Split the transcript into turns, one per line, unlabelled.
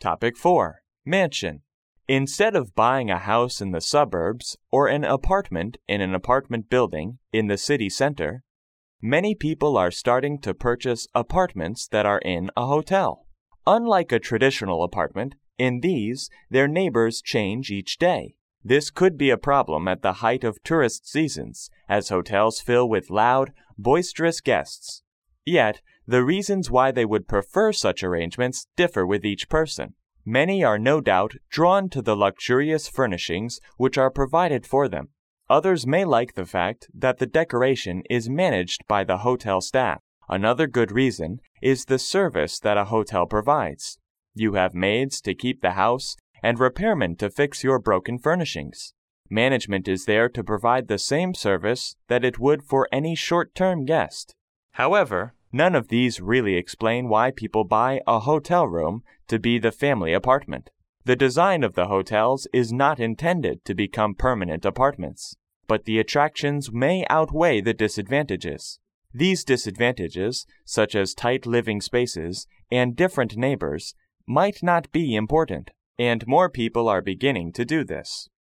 Topic 4. Mansion. Instead of buying a house in the suburbs or an apartment in an apartment building in the city center, many people are starting to purchase apartments that are in a hotel. Unlike a traditional apartment, in these, their neighbors change each day. This could be a problem at the height of tourist seasons, as hotels fill with loud, boisterous guests. Yet, the reasons why they would prefer such arrangements differ with each person. Many are no doubt drawn to the luxurious furnishings which are provided for them. Others may like the fact that the decoration is managed by the hotel staff. Another good reason is the service that a hotel provides. You have maids to keep the house and repairmen to fix your broken furnishings. Management is there to provide the same service that it would for any short-term guest. However, none of these really explain why people buy a hotel room to be the family apartment. The design of the hotels is not intended to become permanent apartments, but the attractions may outweigh the disadvantages. These disadvantages, such as tight living spaces and different neighbors, might not be important, and more people are beginning to do this.